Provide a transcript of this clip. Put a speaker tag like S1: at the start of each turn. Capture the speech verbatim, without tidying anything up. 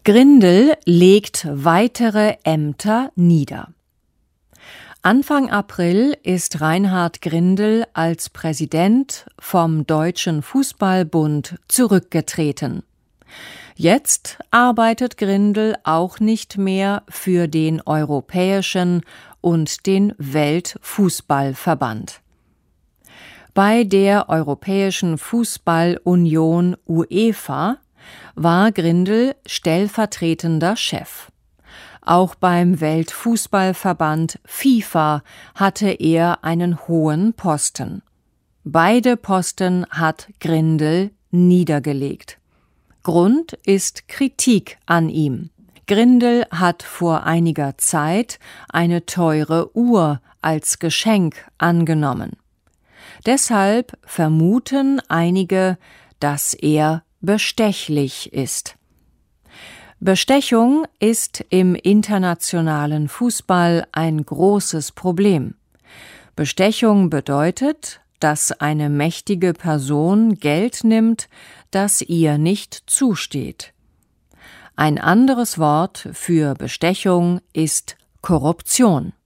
S1: Grindel legt weitere Ämter nieder. Anfang April ist Reinhard Grindel als Präsident vom Deutschen Fußball-Bund zurückgetreten. Jetzt arbeitet Grindel auch nicht mehr für den Europäischen und den Weltfußballverband. Bei der Europäischen Fußballunion UEFA war Grindel stellvertretender Chef. Auch beim Weltfußballverband FIFA hatte er einen hohen Posten. Beide Posten hat Grindel niedergelegt. Grund ist Kritik an ihm. Grindel hat vor einiger Zeit eine teure Uhr als Geschenk angenommen. Deshalb vermuten einige, dass er bestechlich ist. Bestechung ist im internationalen Fußball ein großes Problem. Bestechung bedeutet, dass eine mächtige Person Geld nimmt, das ihr nicht zusteht. Ein anderes Wort für Bestechung ist Korruption.